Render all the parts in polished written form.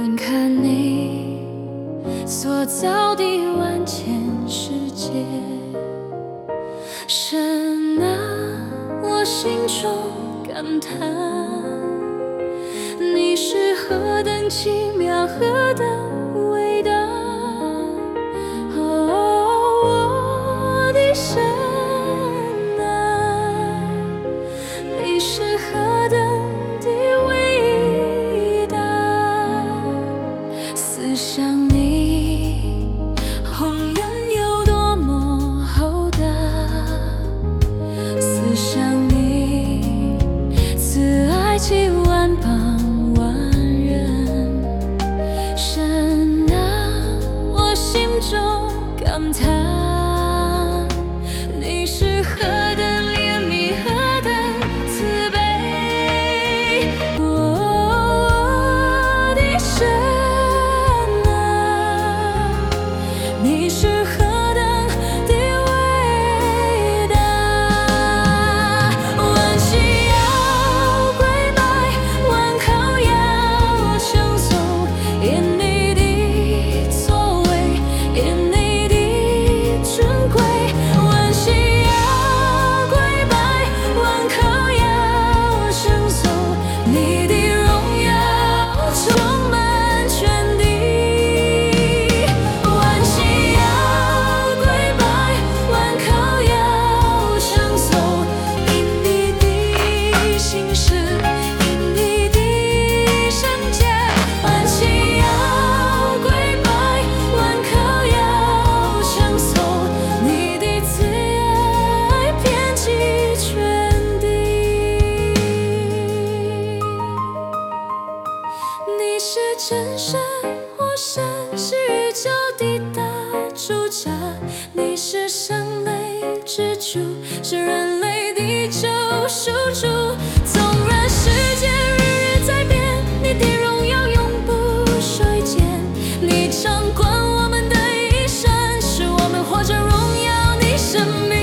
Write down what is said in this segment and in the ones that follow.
观看你塑造的万千世界，神啊，我心中感叹，你是何等奇妙，何等伟大。我的神啊，你是何等的伟大。思想你宏愿有多么厚大，思想你慈爱其万邦万人。神啊，我心中感叹，你是何等怜悯，何等慈悲。我的神啊，你是何等的伟大。万膝要跪拜，万口要称颂，因你的作为，因你的尊贵。万膝要跪拜，万口要称颂，你的荣耀充满全地。万膝要跪拜，万口要称颂，因你的信实，因你的圣洁。万膝要跪拜，万口要称颂，你的慈爱遍及全地。你是真神活神，是宇宙的大主宰，你是生类之主，是人类的救赎主。纵然世界日日在变，你的荣耀永不衰减。你掌管我们的一生，使我们活着荣耀你生命。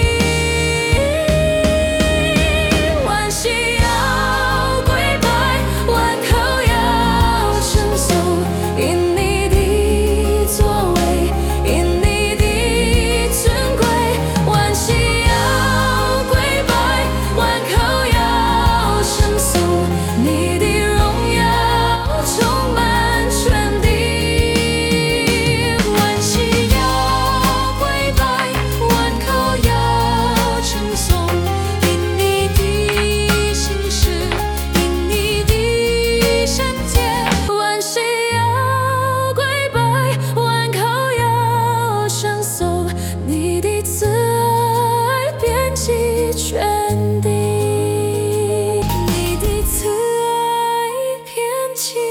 万膝要跪拜，万口要称颂，因你的作为，因你的尊贵。万膝要跪拜，万口要称颂，你的荣耀充满全地。万膝要跪拜，万口要称颂，因你的信实，因你的圣洁。万膝要跪拜，万口要称颂，你的慈爱遍及全地，你的慈爱遍及